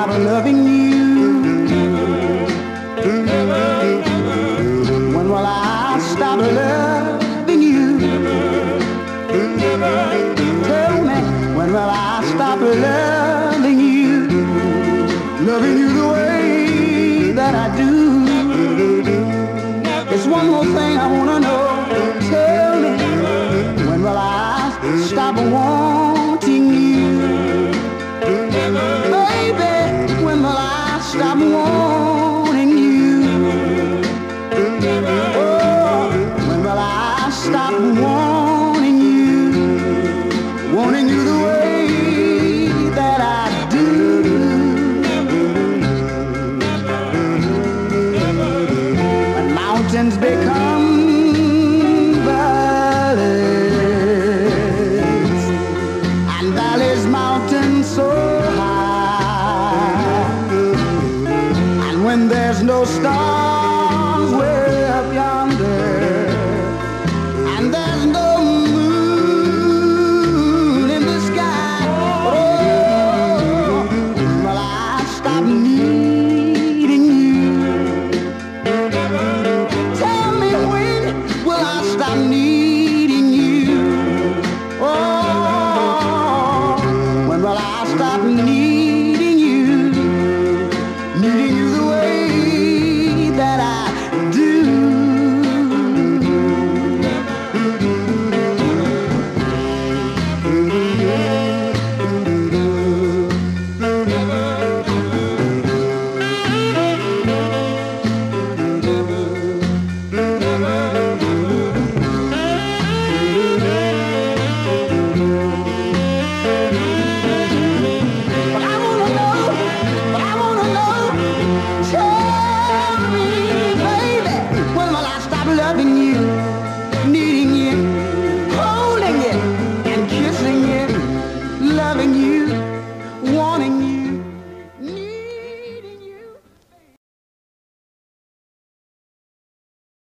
stop loving you? When will I stop loving you? Tell me, when will I stop loving you? Loving you the way that I do. There's one more thing I wanna know. Tell me, when will I stop wanting you? Baby, when will I stop wanting you? Oh, when will I stop wanting you? Wanting you the way that I do. When mountains become mountain so high, and when there's no stars way up yonder, and there's no moon in the sky, oh, well, I stop needing you. Tell me, when will I stop needing you? Oh, well, I stop needing you the way that I do. Loving you.